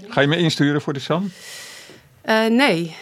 Ga je me insturen voor de San? Nee.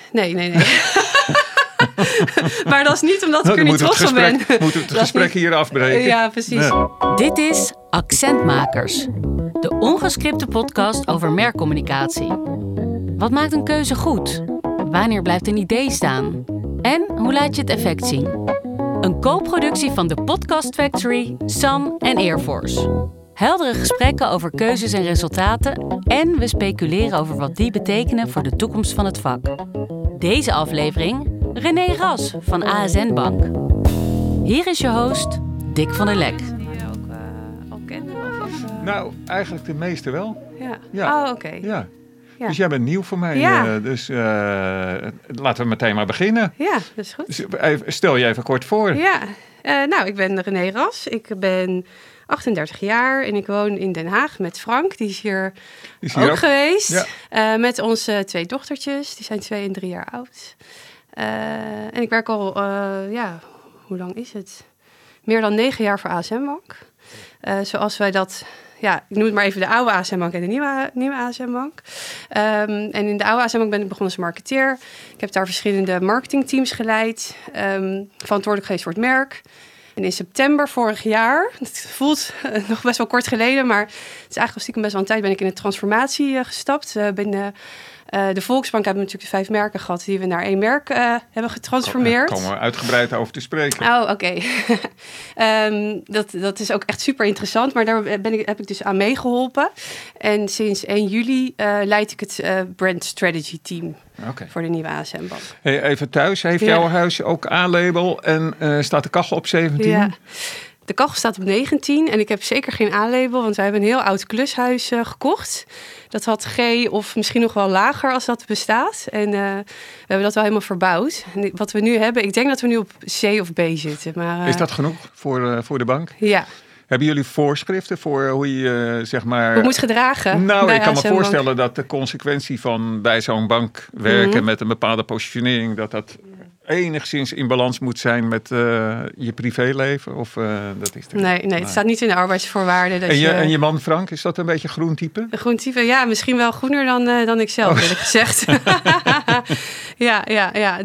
Maar dat is niet omdat ik er niet trots op ben. Moeten we het gesprek hier afbreken? Ja, precies. Ja. Dit is Accentmakers, de ongescripte podcast over merkcommunicatie. Wat maakt een keuze goed? Wanneer blijft een idee staan? En hoe laat je het effect zien? Een co-productie van de Podcast Factory, San en Air Force. Heldere gesprekken over keuzes en resultaten en we speculeren over wat die betekenen voor de toekomst van het vak. Deze aflevering René Ras van ASN Bank. Hier is je host, Dick van der Lek. Die je ook al kende? Nou, eigenlijk de meeste wel. Ja. Oh, oké. Ja. Ja. Dus jij bent nieuw voor mij. Ja. Dus laten we meteen maar beginnen. Ja, dat is goed. Dus stel je even kort voor. Ja, nou, ik ben René Ras. Ik ben 38 jaar en ik woon in Den Haag met Frank. Die is hier ook geweest. Ja. Met onze 2 dochtertjes. Die zijn 2 en 3 jaar oud. En ik werk al, hoe lang is het? Meer dan 9 jaar voor ASN Bank. Zoals wij dat... Ja, ik noem het maar even de oude ASN Bank en de nieuwe ASN Bank. En in de oude ASN Bank ben ik begonnen als marketeer. Ik heb daar verschillende marketingteams geleid. Verantwoordelijk geweest voor het merk. En in september vorig jaar, het voelt nog best wel kort geleden, maar het is eigenlijk stiekem best wel een tijd, ben ik in de transformatie gestapt. Binnen de Volksbank hebben we natuurlijk de 5 merken gehad die we naar 1 merk hebben getransformeerd. Daar komen we uitgebreid over te spreken. Oh, oké. Dat is ook echt super interessant, maar daar heb ik dus aan meegeholpen. En sinds 1 juli leid ik het Brand Strategy Team. Okay. Voor de nieuwe ASN Bank. Hey, even thuis, heeft jouw huis ook A-label en staat de kachel op 17? Ja. De kachel staat op 19 en ik heb zeker geen A-label, want wij hebben een heel oud klushuis gekocht. Dat had G of misschien nog wel lager als dat bestaat. En we hebben dat wel helemaal verbouwd. En wat we nu hebben, ik denk dat we nu op C of B zitten. Maar, is dat genoeg voor de bank? Ja. Hebben jullie voorschriften voor hoe je zeg maar... Hoe moet gedragen? Nou, ik kan me voorstellen dat de consequentie van bij zo'n bank werken met een bepaalde positionering, dat enigszins in balans moet zijn met je privéleven? Of dat is Nee, het staat niet in de arbeidsvoorwaarden. Dat en je man Frank, is dat een beetje groen type? Een groen type, ja, misschien wel groener dan ik zelf, eerlijk gezegd. Ja.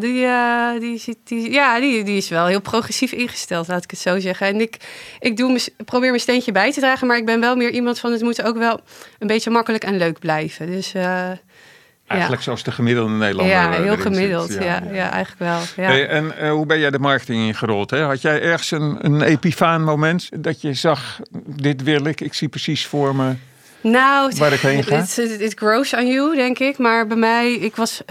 Die is wel heel progressief ingesteld, laat ik het zo zeggen. En ik probeer mijn steentje bij te dragen, maar ik ben wel meer iemand van het moet ook wel een beetje makkelijk en leuk blijven. Dus... Eigenlijk zoals de gemiddelde Nederlander. Ja, heel gemiddeld. Ja, eigenlijk wel. Ja. Hey, en hoe ben jij de marketing ingerold? Hè? Had jij ergens een epifaan moment dat je zag, dit wil ik zie precies voor me waar ik heen ga? Het grows on you, denk ik. Maar bij mij, ik was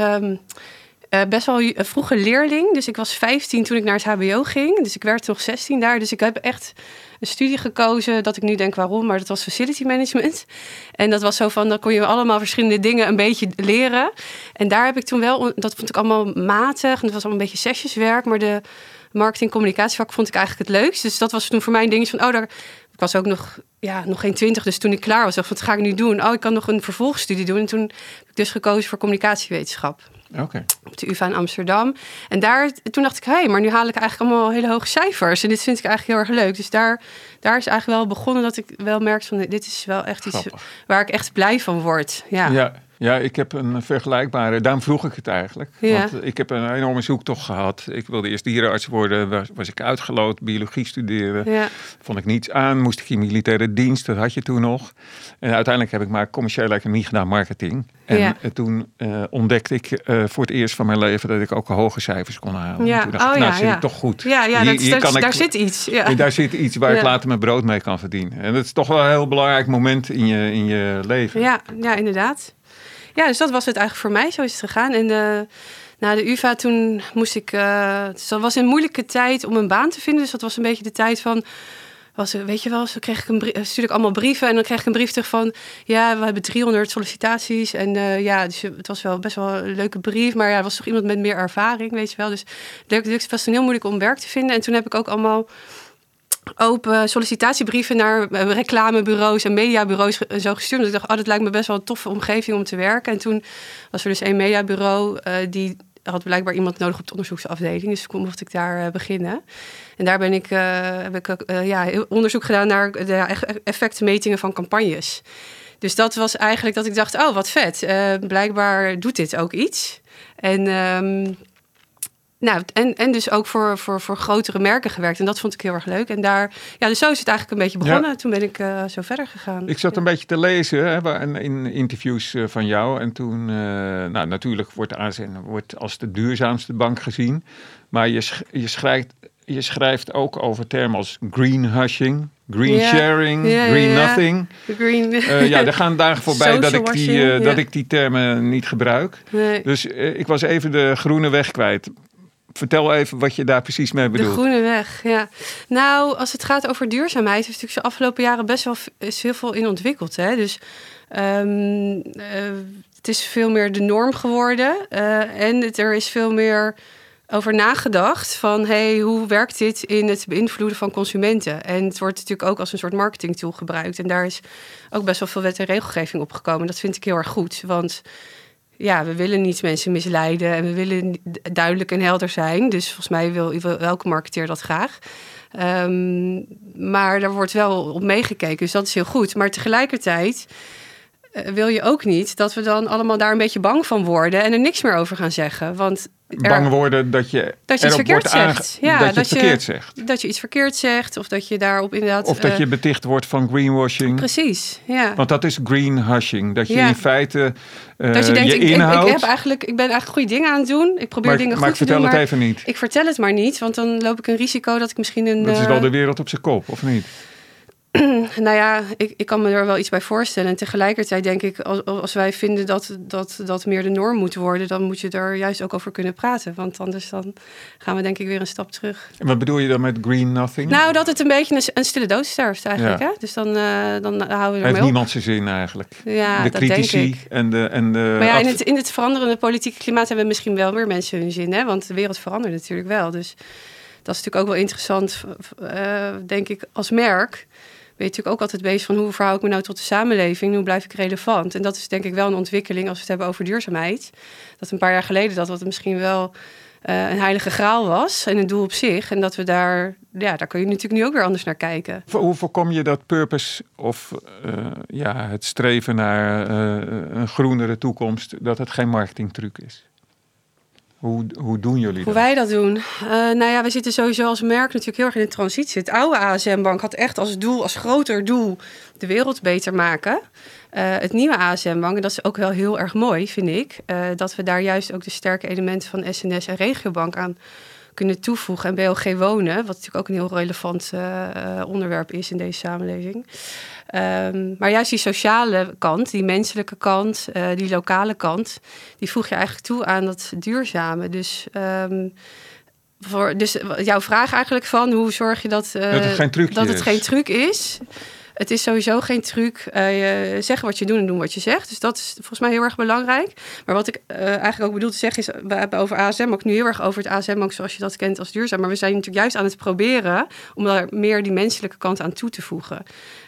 best wel vroege leerling. Dus ik was 15 toen ik naar het HBO ging. Dus ik werd nog 16 daar. Dus ik heb echt een studie gekozen dat ik nu denk waarom, maar dat was facility management. En dat was zo van, dan kon je allemaal verschillende dingen een beetje leren. En daar heb ik toen wel, dat vond ik allemaal matig. En dat was allemaal een beetje sessieswerk, maar de marketing communicatievak vond ik eigenlijk het leukst. Dus dat was toen voor mij een dingetje van, ik was ook nog geen 20, dus toen ik klaar was, dacht, wat ga ik nu doen? Ik kan nog een vervolgstudie doen. En toen heb ik dus gekozen voor communicatiewetenschap. Okay. Op de UvA in Amsterdam. En toen dacht ik, maar nu haal ik eigenlijk allemaal hele hoge cijfers. En dit vind ik eigenlijk heel erg leuk. Dus daar is eigenlijk wel begonnen dat ik wel merkte van, dit is wel echt iets waar ik echt blij van word. Ja, ik heb een vergelijkbare, daarom vroeg ik het eigenlijk. Ja. Want ik heb een enorme zoektocht gehad. Ik wilde eerst dierenarts worden, was ik uitgeloot, biologie studeren. Ja. Vond ik niets aan, moest ik in militaire dienst, dat had je toen nog. En uiteindelijk heb ik maar commerciële economie gedaan, marketing. En toen ontdekte ik voor het eerst van mijn leven dat ik ook hoge cijfers kon halen. Ja. Toen dacht ik, zit ik toch goed. Daar zit iets. Ja. Daar zit iets waar ik later mijn brood mee kan verdienen. En dat is toch wel een heel belangrijk moment in je leven. Ja, inderdaad. Ja, dus dat was het eigenlijk voor mij. Zo is het gegaan. En na de UvA toen moest ik... Dus dat was een moeilijke tijd om een baan te vinden. Dus dat was een beetje de tijd van... weet je wel, zo stuurde ik allemaal brieven. En dan kreeg ik een brief terug van... Ja, we hebben 300 sollicitaties. En dus het was wel best wel een leuke brief. Maar er was toch iemand met meer ervaring, weet je wel. Dus het was heel moeilijk om werk te vinden. En toen heb ik ook allemaal open sollicitatiebrieven naar reclamebureaus en mediabureaus en zo gestuurd. Dus ik dacht, dat lijkt me best wel een toffe omgeving om te werken. En toen was er dus een mediabureau die had blijkbaar iemand nodig op de onderzoeksafdeling. Dus mocht ik daar beginnen. En daar heb ik onderzoek gedaan naar de effectenmetingen van campagnes. Dus dat was eigenlijk dat ik dacht, oh, wat vet. Blijkbaar doet dit ook iets. En dus ook voor grotere merken gewerkt. En dat vond ik heel erg leuk. En dus zo is het eigenlijk een beetje begonnen. Ja. Toen ben ik zo verder gegaan. Ik zat een beetje te lezen in interviews van jou. En toen, natuurlijk wordt ASN als de duurzaamste bank gezien. Maar je schrijft ook over termen als greenhushing, green sharing, green nothing. Er gaan dagen voorbij dat ik die termen niet gebruik. Nee. Dus ik was even de groene weg kwijt. Vertel even wat je daar precies mee bedoelt. De groene weg, ja. Nou, als het gaat over duurzaamheid, is natuurlijk de afgelopen jaren best wel heel veel in ontwikkeld. Hè? Dus het is veel meer de norm geworden. En er is veel meer over nagedacht van hoe werkt dit in het beïnvloeden van consumenten? En het wordt natuurlijk ook als een soort marketingtool gebruikt. En daar is ook best wel veel wet en regelgeving op gekomen. Dat vind ik heel erg goed, want we willen niet mensen misleiden en we willen duidelijk en helder zijn. Dus volgens mij wil elke marketeer dat graag. Maar daar wordt wel op meegekeken, dus dat is heel goed. Maar tegelijkertijd wil je ook niet dat we dan allemaal daar een beetje bang van worden en er niks meer over gaan zeggen. Want bang worden dat je iets verkeerd zegt. Dat je iets verkeerd zegt of dat je daarop inderdaad... Of dat je beticht wordt van greenwashing. Precies, ja. Want dat is greenhushing. Dat je in feite dat je denkt, inhoudt... Ik ben eigenlijk goede dingen aan het doen. Ik probeer dingen goed te doen, maar ik vertel het even niet. Ik vertel het maar niet, want dan loop ik een risico dat ik misschien Dat is wel de wereld op zijn kop, of niet? Nou ja, ik kan me er wel iets bij voorstellen. En tegelijkertijd denk ik, als wij vinden dat meer de norm moet worden, dan moet je er juist ook over kunnen praten. Want anders dan gaan we denk ik weer een stap terug. En wat bedoel je dan met green nothing? Nou, dat het een beetje een stille dood sterft eigenlijk. Ja. Hè? Dus dan houden we er mee op. Heeft niemand zijn zin eigenlijk. Ja, de critici denk ik. En de maar ja, in het veranderende politieke klimaat hebben misschien wel meer mensen hun zin. Hè? Want de wereld verandert natuurlijk wel. Dus dat is natuurlijk ook wel interessant, denk ik, als merk. Ben je natuurlijk ook altijd bezig van hoe verhoud ik me nou tot de samenleving? Hoe blijf ik relevant? En dat is denk ik wel een ontwikkeling als we het hebben over duurzaamheid. Dat een paar jaar geleden dat misschien wel een heilige graal was en een doel op zich. En dat we daar kun je natuurlijk nu ook weer anders naar kijken. Hoe voorkom je dat purpose of het streven naar een groenere toekomst, dat het geen marketingtruc is? Hoe doen jullie dat? Hoe wij dat doen? We zitten sowieso als merk natuurlijk heel erg in de transitie. Het oude ASM-bank had echt als groter doel de wereld beter maken. Het nieuwe ASM-bank, en dat is ook wel heel erg mooi, vind ik, dat we daar juist ook de sterke elementen van SNS en Regiobank aan kunnen toevoegen. En BLG Wonen, wat natuurlijk ook een heel relevant onderwerp is in deze samenleving. Maar juist die sociale kant, die menselijke kant, die lokale kant, die voeg je eigenlijk toe aan dat duurzame. Dus jouw vraag eigenlijk van hoe zorg je dat het geen truc is. Het is sowieso geen truc. Zeggen wat je doet en doen wat je zegt. Dus dat is volgens mij heel erg belangrijk. Maar wat ik eigenlijk ook bedoel te zeggen is, we hebben over ASM ook nu heel erg over het ASM-bank zoals je dat kent als duurzaam. Maar we zijn natuurlijk juist aan het proberen om daar meer die menselijke kant aan toe te voegen.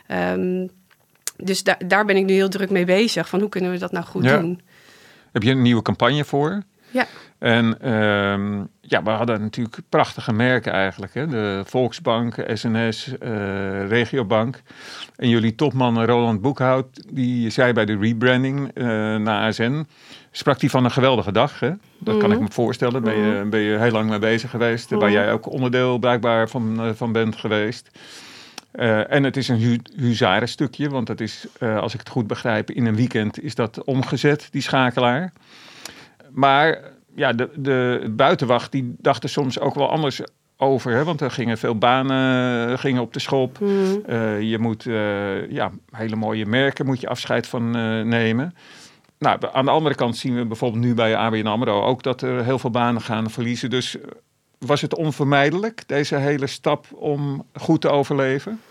Dus daar ben ik nu heel druk mee bezig. Van hoe kunnen we dat nou goed doen? Heb je een nieuwe campagne voor? Ja. En we hadden natuurlijk prachtige merken eigenlijk. Hè? De Volksbank, SNS, Regiobank. En jullie topman Roland Boekhout, die zei bij de rebranding naar ASN, sprak hij van een geweldige dag. Hè? Dat kan ik me voorstellen. Ben je heel lang mee bezig geweest. Waar jij ook onderdeel blijkbaar van bent geweest. En het is een huzarenstukje, want dat is, als ik het goed begrijp, in een weekend is dat omgezet, die schakelaar. Maar ja, de buitenwacht die dachten soms ook wel anders over. Hè? Want er gingen veel banen op de schop. Je moet hele mooie merken moet je afscheid van nemen. Nou, aan de andere kant zien we bijvoorbeeld nu bij ABN AMRO ook dat er heel veel banen gaan verliezen. Dus was het onvermijdelijk, deze hele stap om goed te overleven?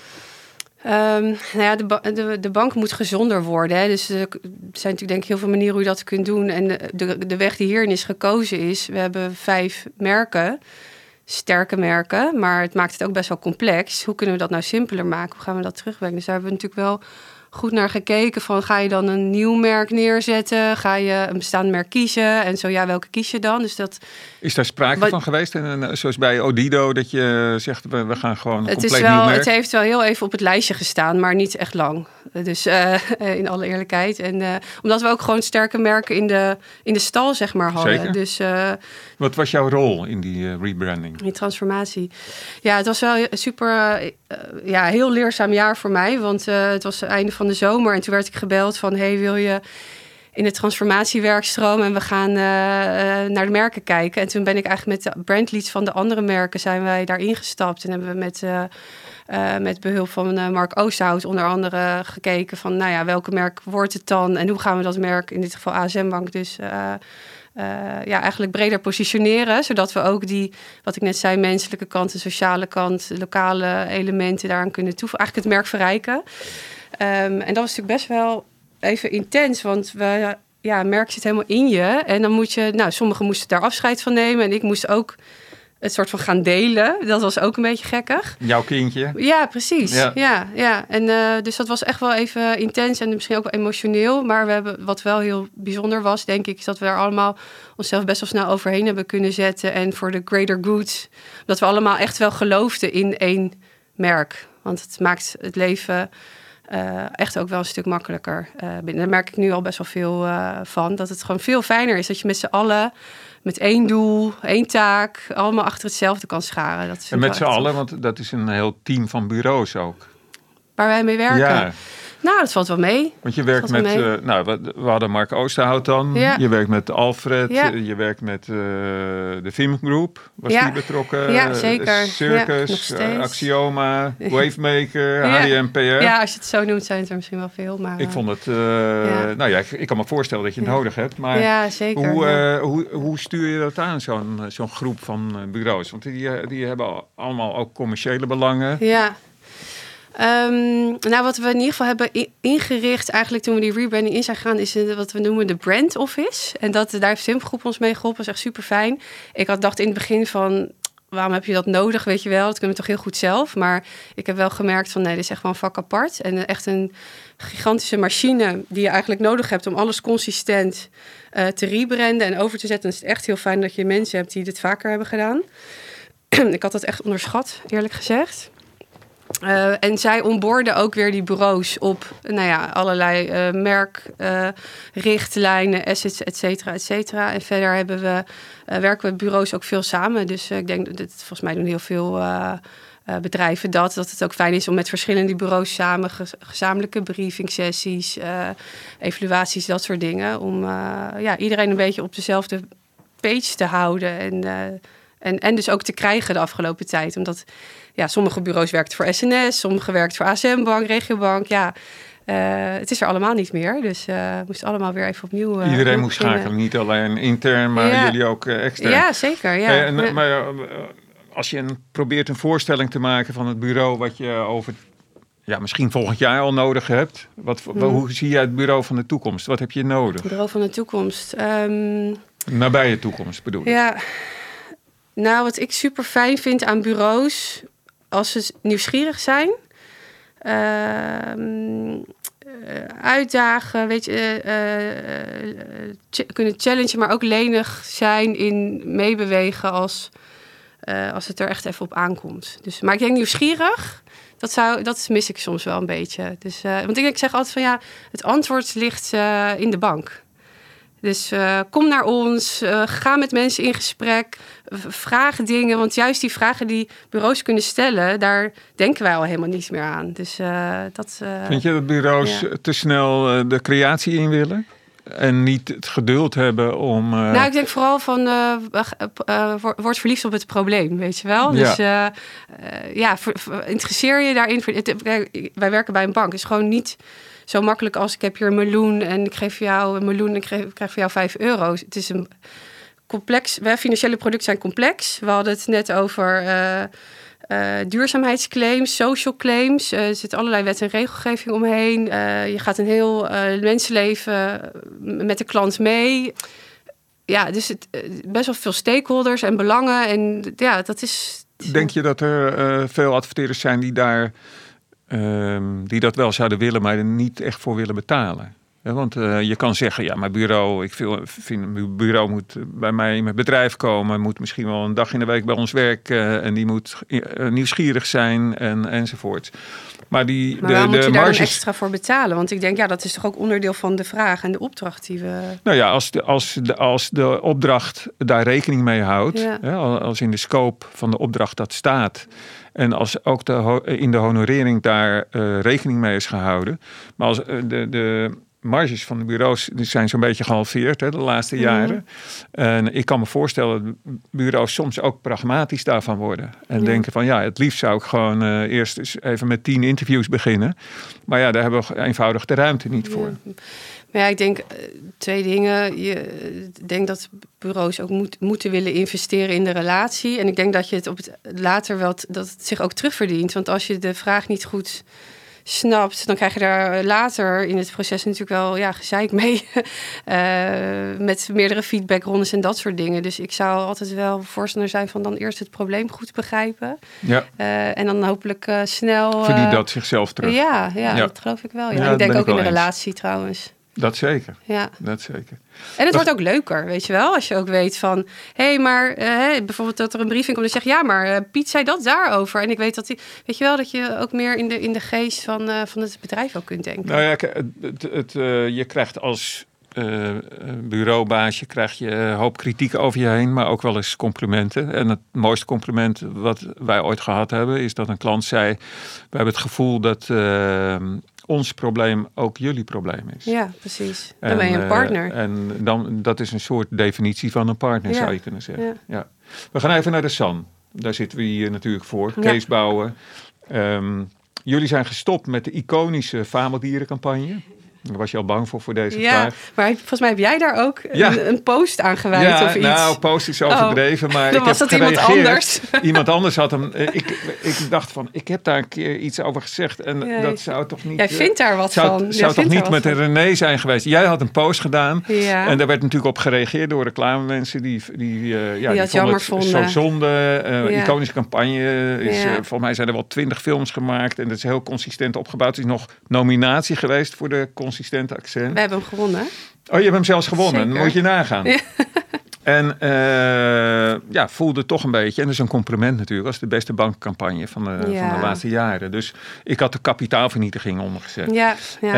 De bank moet gezonder worden. Hè. Dus er zijn natuurlijk denk ik heel veel manieren hoe je dat kunt doen. En de weg die hierin is gekozen is, we hebben 5 merken, sterke merken, maar het maakt het ook best wel complex. Hoe kunnen we dat nou simpeler maken? Hoe gaan we dat terugbrengen? Dus daar hebben we natuurlijk wel goed naar gekeken van ga je dan een nieuw merk neerzetten? Ga je een bestaand merk kiezen? En zo ja, welke kies je dan? Dus dat... Is daar sprake van geweest? En, zoals bij Odido, dat je zegt we gaan gewoon een compleet nieuw merk? Het heeft wel heel even op het lijstje gestaan, maar niet echt lang. Dus in alle eerlijkheid. En omdat we ook gewoon sterke merken in de stal zeg maar hadden. Zeker. Dus, wat was jouw rol in die rebranding? Die transformatie. Ja, het was wel super, heel leerzaam jaar voor mij. Want het was het einde van de zomer. En toen werd ik gebeld van, hey, wil je in de transformatiewerkstroom en we gaan naar de merken kijken. En toen ben ik eigenlijk met de brandleads van de andere merken zijn wij daar ingestapt. En hebben we met behulp van Mark Oosterhout onder andere gekeken van, nou ja, welke merk wordt het dan? En hoe gaan we dat merk, in dit geval ASM Bank, dus eigenlijk breder positioneren. Zodat we ook die, wat ik net zei, menselijke kant, de sociale kant, de lokale elementen daaraan kunnen toevoegen. Eigenlijk het merk verrijken. En dat was natuurlijk best wel even intens, want merk zit helemaal in je. En dan moet je, sommigen moesten daar afscheid van nemen. En ik moest ook het soort van gaan delen. Dat was ook een beetje gekkig. Jouw kindje? Ja, precies. Ja. En dus dat was echt wel even intens en misschien ook wel emotioneel. Maar we hebben, wat wel heel bijzonder was, denk ik, is dat we daar allemaal onszelf best wel snel overheen hebben kunnen zetten. En voor de greater good, dat we allemaal echt wel geloofden in één merk. Want het maakt het leven echt ook wel een stuk makkelijker. Daar merk ik nu al best wel veel van. Dat het gewoon veel fijner is dat je met z'n allen met één doel, één taak, allemaal achter hetzelfde kan scharen. Dat en met z'n allen, want dat is een heel team van bureaus ook. Waar wij mee werken. Ja. Nou, dat valt wel mee. Want je werkt met, we hadden Mark Oosterhout dan. Ja. Je werkt met Alfred. Ja. Je werkt met de Film Group. Was die betrokken? Ja, zeker. Circus, Axioma, Wavemaker, HDMPR. Ja, als je het zo noemt zijn het er misschien wel veel. Maar, ik vond het... ik kan me voorstellen dat je het nodig hebt. Maar ja, zeker. Hoe stuur je dat aan, zo'n groep van bureaus? Want die hebben allemaal ook commerciele belangen. Ja. Wat we in ieder geval hebben ingericht eigenlijk toen we die rebranding in zijn gegaan, is wat we noemen de brand office. En daar heeft Simgroep ons mee geholpen. Dat is echt super fijn. Ik dacht in het begin van, waarom heb je dat nodig, weet je wel? Dat kunnen we toch heel goed zelf. Maar ik heb wel gemerkt van, nee, dit is echt wel een vak apart. En echt een gigantische machine die je eigenlijk nodig hebt om alles consistent te rebranden en over te zetten. Dan is het echt heel fijn dat je mensen hebt die dit vaker hebben gedaan. Ik had dat echt onderschat, eerlijk gezegd. En zij onboarden ook weer die bureaus op allerlei merkrichtlijnen, assets, et cetera, et cetera. En verder werken we bureaus ook veel samen. Dus ik denk dat volgens mij doen heel veel bedrijven dat het ook fijn is om met verschillende bureaus samen gezamenlijke briefing-sessies, evaluaties, dat soort dingen. Om iedereen een beetje op dezelfde page te houden en dus ook te krijgen de afgelopen tijd. Omdat sommige bureaus werkten voor SNS, sommige werkten voor ASM Bank, Regiobank. Het is er allemaal niet meer. Dus we moesten allemaal weer even opnieuw iedereen moest schakelen, niet alleen intern, maar jullie ook extern. Ja, zeker. Ja. Maar als je probeert een voorstelling te maken van het bureau wat je over misschien volgend jaar al nodig hebt. Hoe zie jij het bureau van de toekomst? Wat heb je nodig? Het bureau van de toekomst? Nabije toekomst bedoel ik. Ja. Nou, wat ik super fijn vind aan bureaus, als ze nieuwsgierig zijn, uitdagen, kunnen challengen, maar ook lenig zijn in meebewegen als het er echt even op aankomt. Dus, maar ik denk nieuwsgierig, dat mis ik soms wel een beetje. Dus, want ik zeg altijd van het antwoord ligt in de bank. Dus kom naar ons, ga met mensen in gesprek, vraag dingen. Want juist die vragen die bureaus kunnen stellen, daar denken wij al helemaal niet meer aan. Dus vind je dat bureaus te snel de creatie in willen? En niet het geduld hebben om... ik denk vooral van... word verliefd op het probleem, weet je wel. Dus interesseer je daarin. Wij werken bij een bank. Het is gewoon niet zo makkelijk als ik heb hier een meloen en ik geef jou een meloen en ik krijg voor jou €5. Het is een complex... Financiële producten zijn complex. We hadden het net over duurzaamheidsclaims, social claims. Er zitten allerlei wet en regelgeving omheen. Je gaat een heel mensenleven met de klant mee. Ja, dus best wel veel stakeholders en belangen. En dat is... Denk je dat er veel adverteerders zijn die daar die dat wel zouden willen, maar er niet echt voor willen betalen. Ja, want je kan zeggen, ja, mijn bureau, ik vind mijn bureau moet bij mij in mijn bedrijf komen, moet misschien wel een dag in de week bij ons werken en die moet nieuwsgierig zijn enzovoort. Maar moet je daar dan extra voor betalen? Want ik denk, dat is toch ook onderdeel van de vraag en de opdracht die we... Nou ja, als de opdracht daar rekening mee houdt, als in de scope van de opdracht dat staat, en als ook in de honorering daar rekening mee is gehouden. Maar als de marges van de bureaus die zijn zo'n beetje gehalveerd de laatste jaren. En ik kan me voorstellen dat bureaus soms ook pragmatisch daarvan worden. En denken van het liefst zou ik gewoon eerst eens even met 10 interviews beginnen. Maar daar hebben we eenvoudig de ruimte niet voor. Maar ik denk 2 dingen. Ik denk dat bureaus ook moeten willen investeren in de relatie. En ik denk dat je het later wel dat het zich ook terugverdient. Want als je de vraag niet goed snapt, dan krijg je daar later in het proces natuurlijk wel gezeik mee. Met meerdere feedbackrondes en dat soort dingen. Dus ik zou altijd wel voorstander zijn van dan eerst het probleem goed begrijpen. Ja. En dan hopelijk snel... Verdient dat zichzelf terug. Ja, dat geloof ik wel. Ja. En ik denk ook in de relatie trouwens. Dat zeker. Ja. Dat zeker. En het wordt ook leuker, weet je wel. Als je ook weet van, bijvoorbeeld dat er een briefing komt en zegt, maar Piet zei dat daarover. En ik weet dat weet je wel, dat je ook meer in de geest van het bedrijf ook kunt denken. Nou ja, je krijgt als bureaubaasje krijg je een hoop kritiek over je heen, maar ook wel eens complimenten. En het mooiste compliment wat wij ooit gehad hebben, is dat een klant zei, we hebben het gevoel dat ons probleem ook jullie probleem is. Ja, precies. Dan ben je een partner. En dat is een soort definitie van een partner, zou je kunnen zeggen. Ja. We gaan even naar de SAN. Daar zitten we hier natuurlijk voor. Kees Bouwen. Jullie zijn gestopt met de iconische Fabeldierencampagne. Daar was je al bang voor deze vraag. Maar volgens mij heb jij daar ook een post aan gewijd of iets. Nou, post is overdreven, maar dan was dat iemand anders. Iemand anders had hem... Ik dacht van, ik heb daar een keer iets over gezegd en dat zou toch niet... Jij vindt daar wat van. Zou toch niet met een René zijn geweest. Jij had een post gedaan en daar werd natuurlijk op gereageerd door reclamemensen die vonden het zo zonde. Iconische campagne. Volgens mij zijn er wel 20 films gemaakt en dat is heel consistent opgebouwd. Het is nog nominatie geweest voor de consistente accent. We hebben hem gewonnen. Oh, je hebt hem zelfs gewonnen. Zeker. Dan moet je nagaan. Ja. En voelde toch een beetje, en dat is een compliment natuurlijk, als de beste bankcampagne van de laatste jaren. Dus ik had de kapitaalvernietiging ondergezet.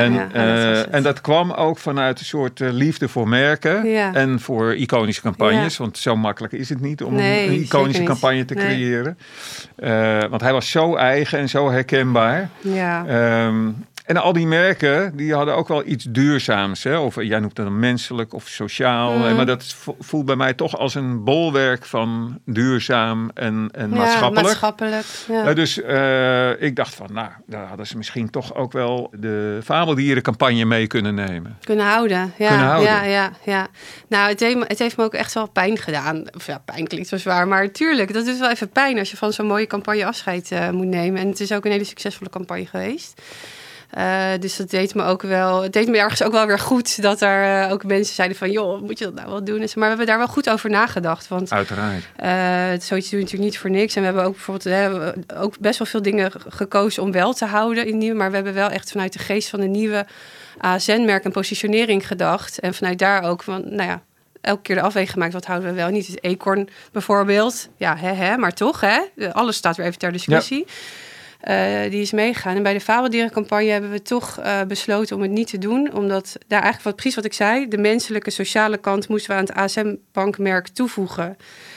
En dat kwam ook vanuit een soort liefde voor merken en voor iconische campagnes. Want zo makkelijk is het niet om een iconische campagne te creëren. Want hij was zo eigen en zo herkenbaar. Ja. En al die merken, die hadden ook wel iets duurzaams. Hè? Of jij noemt dat een menselijk of sociaal. Maar dat voelt bij mij toch als een bolwerk van duurzaam en maatschappelijk. Ja. Dus ik dacht van, daar hadden ze misschien toch ook wel de Fabeldierencampagne mee kunnen nemen. Kunnen houden. Ja. Nou, het heeft me ook echt wel pijn gedaan. Of pijn klinkt zo zwaar, maar tuurlijk, dat is wel even pijn als je van zo'n mooie campagne afscheid moet nemen. En het is ook een hele succesvolle campagne geweest. Dus dat deed me ook wel. Het deed me ergens ook wel weer goed dat er ook mensen zeiden van, joh, moet je dat nou wel doen? Maar we hebben daar wel goed over nagedacht. Want uiteraard. Zoiets doe je natuurlijk niet voor niks. En we hebben ook bijvoorbeeld ook best wel veel dingen gekozen om wel te houden in nieuwe. Maar we hebben wel echt vanuit de geest van de nieuwe ASN-merk en positionering gedacht. En vanuit daar ook van, elke keer de afweging gemaakt. Wat houden we wel niet? Het eekhoorn bijvoorbeeld. Ja, maar toch, alles staat weer even ter discussie. Ja. Die is meegegaan. En bij de Fabeldierencampagne hebben we toch besloten om het niet te doen. Omdat daar eigenlijk precies wat ik zei, de menselijke, sociale kant moesten we aan het ASM-bankmerk toevoegen.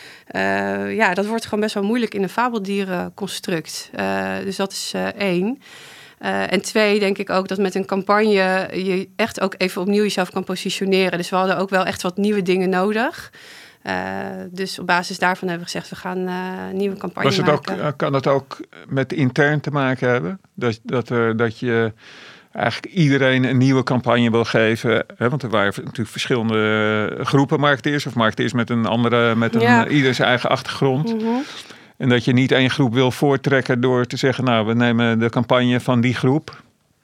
Dat wordt gewoon best wel moeilijk in een fabeldierenconstruct. Dus dat is 1. En 2, denk ik ook dat met een campagne je echt ook even opnieuw jezelf kan positioneren. Dus we hadden ook wel echt wat nieuwe dingen nodig. Dus op basis daarvan hebben we gezegd, we gaan een nieuwe campagne maken. Kan dat ook met intern te maken hebben? Dat je eigenlijk iedereen een nieuwe campagne wil geven? Hè? Want er waren natuurlijk verschillende groepen marketeers of marketeers met ieder zijn eigen achtergrond. Mm-hmm. En dat je niet één groep wil voortrekken door te zeggen, we nemen de campagne van die groep.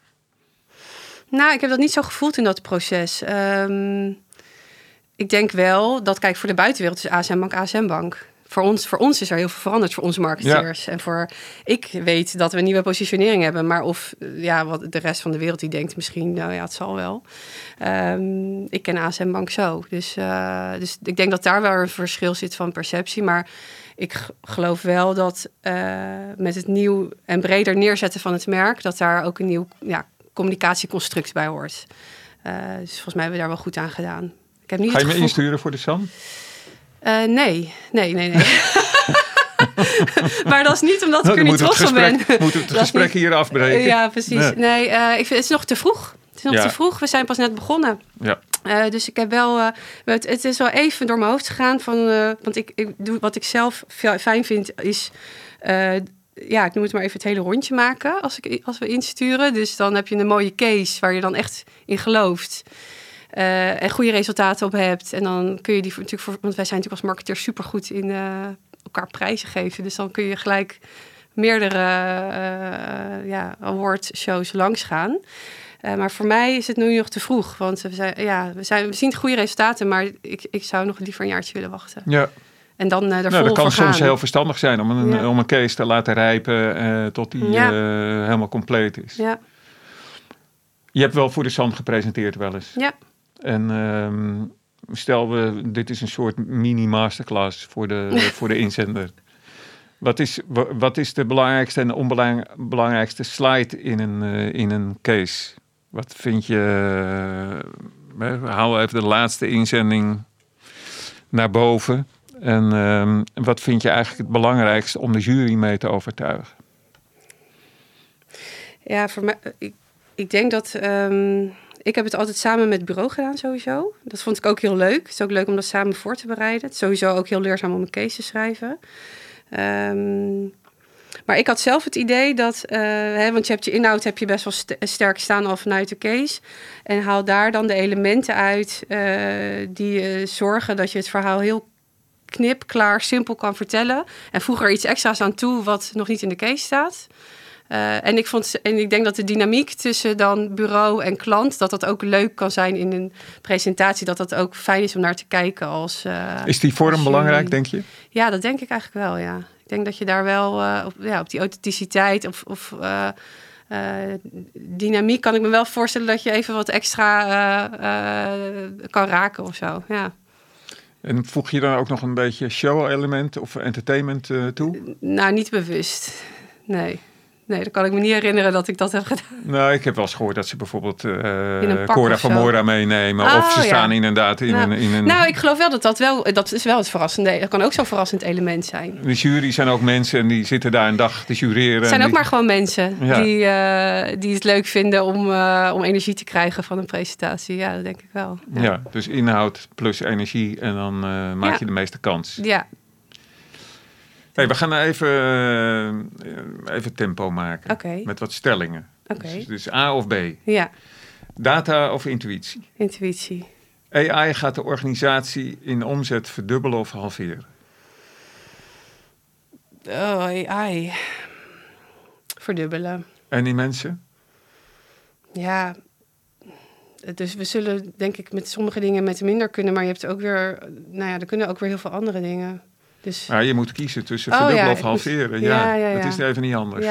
Nou, ik heb dat niet zo gevoeld in dat proces. Ik denk wel dat, kijk, voor de buitenwereld is ASM Bank ASM Bank. voor ons is er heel veel veranderd, voor onze marketeers. Ja. Ik weet dat we een nieuwe positionering hebben, maar of wat de rest van de wereld die denkt misschien, het zal wel. Ik ken ASM Bank zo. Dus ik denk dat daar wel een verschil zit van perceptie, maar ik geloof wel dat met het nieuw en breder neerzetten van het merk, dat daar ook een nieuw communicatieconstruct bij hoort. Dus volgens mij hebben we daar wel goed aan gedaan. Ik heb niet Ga je me insturen voor de SAN? Nee. Maar dat is niet omdat ik er niet trots op ben. Moet het gesprek hier afbreken? Ja, precies. Nee, ik vind het is nog te vroeg. Het is nog te vroeg. We zijn pas net begonnen. Ja. Dus ik heb wel... het is wel even door mijn hoofd gegaan. Want ik doe wat ik zelf fijn vind is... ik noem het maar even het hele rondje maken als we insturen. Dus dan heb je een mooie case waar je dan echt in gelooft. En goede resultaten op hebt. En dan kun je die natuurlijk want wij zijn natuurlijk als marketeers supergoed in elkaar prijzen geven. Dus dan kun je gelijk meerdere awardshows langs gaan. Maar voor mij is het nu nog te vroeg. Want we zien goede resultaten, maar ik zou nog liever een jaartje willen wachten. Ja. En dan dat kan soms heel verstandig zijn om een case te laten rijpen tot die helemaal compleet is. Ja. Je hebt wel voor de SAN gepresenteerd wel eens. Ja. En stel, dit is een soort mini-masterclass voor de inzender. Wat is de belangrijkste en onbelangrijkste slide in een case? Wat vind je... haal even de laatste inzending naar boven. En wat vind je eigenlijk het belangrijkste om de jury mee te overtuigen? Ja, voor mij... Ik denk dat... ik heb het altijd samen met het bureau gedaan sowieso. Dat vond ik ook heel leuk. Het is ook leuk om dat samen voor te bereiden. Het is sowieso ook heel leerzaam om een case te schrijven. Maar ik had zelf het idee dat... want je hebt je inhoud heb je best wel sterk staan al vanuit de case. En haal daar dan de elementen uit die zorgen dat je het verhaal heel knip, klaar, simpel kan vertellen. En voeg er iets extra's aan toe wat nog niet in de case staat. En ik denk dat de dynamiek tussen dan bureau en klant, dat ook leuk kan zijn in een presentatie, dat ook fijn is om naar te kijken. Is die vorm belangrijk, denk je? Ja, dat denk ik eigenlijk wel, ja. Ik denk dat je daar wel op die authenticiteit of dynamiek kan ik me wel voorstellen dat je even wat extra kan raken of zo, ja. En voeg je dan ook nog een beetje show-element of entertainment toe? Nou, niet bewust, nee. Nee, dan kan ik me niet herinneren dat ik dat heb gedaan. Nou, ik heb wel eens gehoord dat ze bijvoorbeeld Cora van Mora meenemen. Of ze staan inderdaad in een... Nou, ik geloof wel dat is wel het verrassende. Dat kan ook zo'n verrassend element zijn. De jury zijn ook mensen en die zitten daar een dag te jureren. Het zijn ook maar gewoon mensen die het leuk vinden om energie te krijgen van een presentatie. Ja, dat denk ik wel. Ja, dus inhoud plus energie en dan maak je de meeste kans. Ja. Hey, we gaan even tempo maken. Okay. Met wat stellingen. Okay. Dus A of B. Ja. Data of intuïtie? Intuïtie. AI gaat de organisatie in omzet verdubbelen of halveren? Oh, AI. Verdubbelen. En die mensen? Ja, dus we zullen denk ik met sommige dingen met minder kunnen, maar je hebt ook weer, er kunnen ook weer heel veel andere dingen. Dus... Ja, je moet kiezen tussen verdubbelen of halveren. Ja. Het is even niet anders.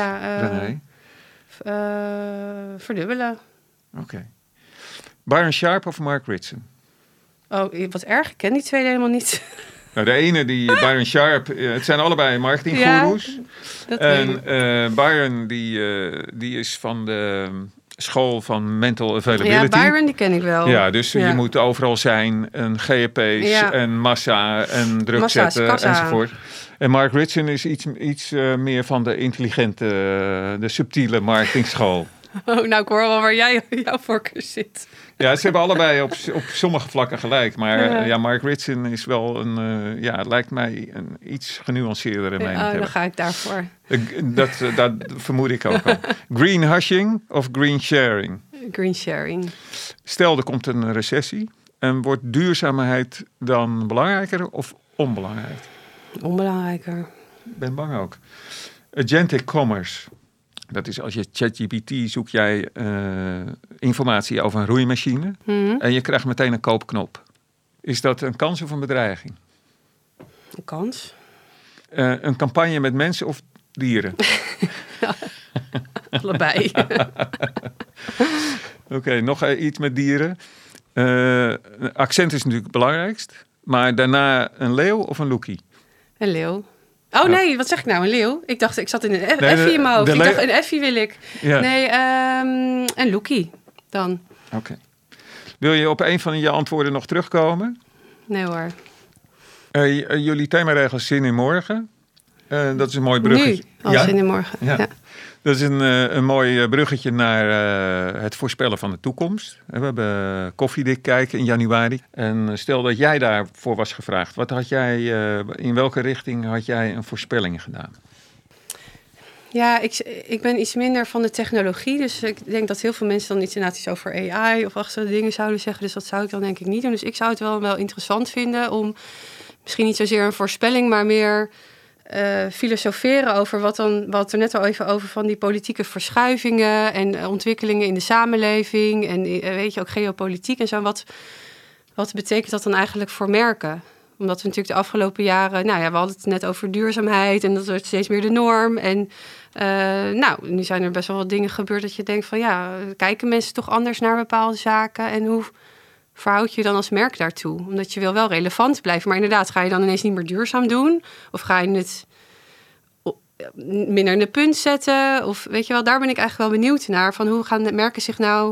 Verdubbelen. Oké. Byron Sharp of Mark Ritson? Oh, wat erg. Ik ken die twee helemaal niet. Nou, de ene, Byron Sharp, het zijn allebei marketinggoeroes. En Byron, die is van de school van mental availability. Ja, Byron, die ken ik wel. Ja, dus je moet overal zijn. En GP's en massa en druk zetten enzovoort. En Mark Ritson is iets meer van de intelligente, de subtiele marketingschool. Oh, nou, ik hoor wel waar jouw voorkeur zit. Ja, ze hebben allebei op sommige vlakken gelijk. Maar Mark Ritson is wel lijkt mij een iets genuanceerdere mening te hebben. Dan ga ik daarvoor. Dat vermoed ik ook al. Green hushing of green sharing? Green sharing. Stel, er komt een recessie. En wordt duurzaamheid dan belangrijker of onbelangrijk? Onbelangrijker. Ik ben bang ook. Agentic commerce. Dat is als je ChatGPT zoek jij informatie over een roeimachine. En je krijgt meteen een koopknop. Is dat een kans of een bedreiging? Een kans. Een campagne met mensen of dieren? Allebei. Oké, nog iets met dieren. Accent is natuurlijk het belangrijkst. Maar daarna een leeuw of een loekie? Een leeuw. Oh nee, wat zeg ik nou? Een leeuw? Ik dacht, ik zat in een effie in mijn hoofd. Ik dacht, een effie wil ik. Ja. Nee, een loekie dan. Oké. Wil je op een van je antwoorden nog terugkomen? Nee hoor. Jullie themaregels Zin in Morgen. Dat is een mooi bruggetje. Nu, Zin in Morgen. Ja. Dat is een mooi bruggetje naar het voorspellen van de toekomst. We hebben koffiedik kijken in januari. En stel dat jij daarvoor was gevraagd. Wat had jij, in welke richting had jij een voorspelling gedaan? Ja, ik ben iets minder van de technologie. Dus ik denk dat heel veel mensen dan iets over AI of achterlijke dingen zouden zeggen. Dus dat zou ik dan denk ik niet doen. Dus ik zou het wel interessant vinden om misschien niet zozeer een voorspelling, maar meer filosoferen over wat er net al even over van die politieke verschuivingen en ontwikkelingen in de samenleving en weet je ook geopolitiek en zo. Wat betekent dat dan eigenlijk voor merken? Omdat we natuurlijk de afgelopen jaren, we hadden het net over duurzaamheid en dat wordt steeds meer de norm. En nu zijn er best wel wat dingen gebeurd dat je denkt van kijken mensen toch anders naar bepaalde zaken en hoe verhoud je dan als merk daartoe? Omdat je wil wel relevant blijven. Maar inderdaad, ga je dan ineens niet meer duurzaam doen? Of ga je het minder in de punt zetten? Of weet je wel, daar ben ik eigenlijk wel benieuwd naar. Van hoe gaan de merken zich nou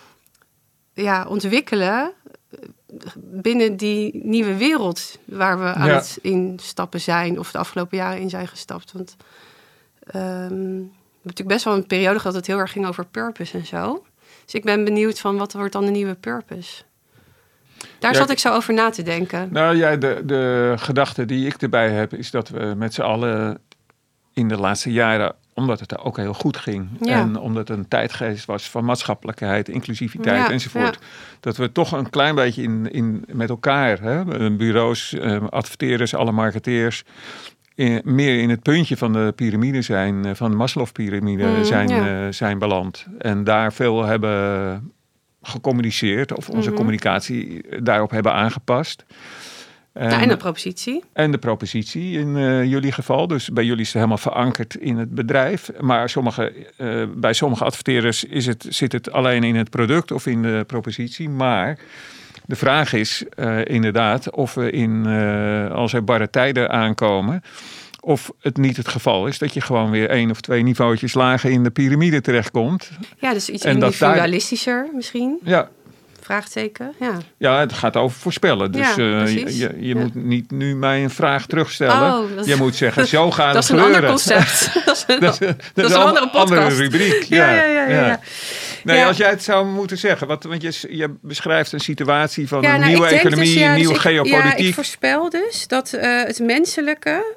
ontwikkelen binnen die nieuwe wereld waar we aan het instappen zijn of de afgelopen jaren in zijn gestapt. Want we hebben natuurlijk best wel een periode gehad dat het heel erg ging over purpose en zo. Dus ik ben benieuwd van wat wordt dan de nieuwe purpose? Daar zat ik zo over na te denken. Nou ja, de gedachte die ik erbij heb is dat we met z'n allen in de laatste jaren, omdat het er ook heel goed ging en omdat het een tijdgeest was van maatschappelijkheid, inclusiviteit enzovoort, dat we toch een klein beetje met elkaar, bureaus, adverteerders, alle marketeers, meer in het puntje van de piramide zijn, van de Maslow-piramide zijn beland. En daar veel hebben gecommuniceerd of onze communicatie daarop hebben aangepast. En de propositie. En de propositie in jullie geval. Dus bij jullie is het helemaal verankerd in het bedrijf. Maar bij sommige adverteerders zit het alleen in het product of in de propositie. Maar de vraag is inderdaad of we als er barre tijden aankomen, of het niet het geval is dat je gewoon weer 1 of 2 niveautjes lager in de piramide terechtkomt. Ja, dus iets individualistischer misschien. Ja. Vraagteken, Ja, het gaat over voorspellen. Dus je moet niet nu mij een vraag terugstellen. Je moet zeggen, zo gaat het gebeuren. Dat is een ander concept. dat is een andere podcast. Andere rubriek. Ja. Nee, als jij het zou moeten zeggen. Want je beschrijft een situatie van een nieuwe economie, een nieuwe geopolitiek. Ja, ik voorspel dus dat het menselijke,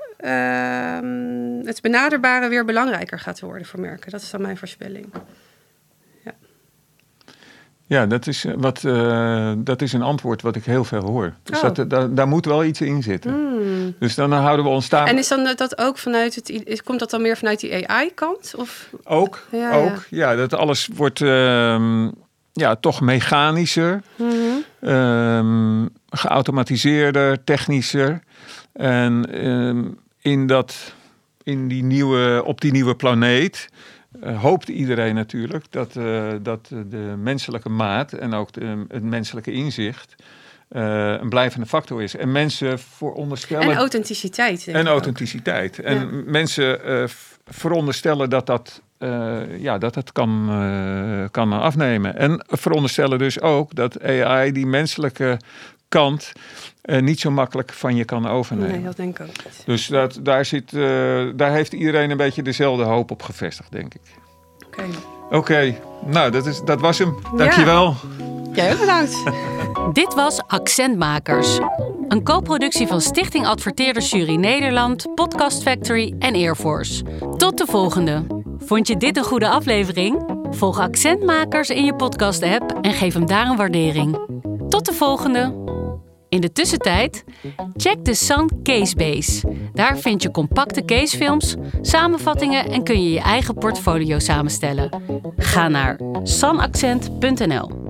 het benaderbare weer belangrijker gaat worden voor merken. Dat is dan mijn voorspelling. Ja, dat is een antwoord wat ik heel veel hoor. Dus daar moet wel iets in zitten. Dus dan houden we ons daar. En is dan dat ook komt dat dan meer vanuit die AI-kant? Ook. Ja, dat alles wordt toch mechanischer, geautomatiseerder, technischer. En op die nieuwe planeet hoopt iedereen natuurlijk dat de menselijke maat en ook het menselijke inzicht een blijvende factor is. En mensen veronderstellen. En authenticiteit. En mensen veronderstellen dat kan afnemen. En veronderstellen dus ook dat AI die menselijke kant niet zo makkelijk van je kan overnemen. Nee, dat denk ik ook niet. Dus daar heeft iedereen een beetje dezelfde hoop op gevestigd, denk ik. Oké. Nou, dat was hem. Dankjewel. Jij ook bedankt. Dit was Accentmakers. Een co-productie van Stichting Adverteerders Jury Nederland, Podcast Factory en Airforce. Tot de volgende. Vond je dit een goede aflevering? Volg Accentmakers in je podcast-app en geef hem daar een waardering. Tot de volgende. In de tussentijd, check de San Casebase. Daar vind je compacte casefilms, samenvattingen en kun je je eigen portfolio samenstellen. Ga naar sanaccent.nl.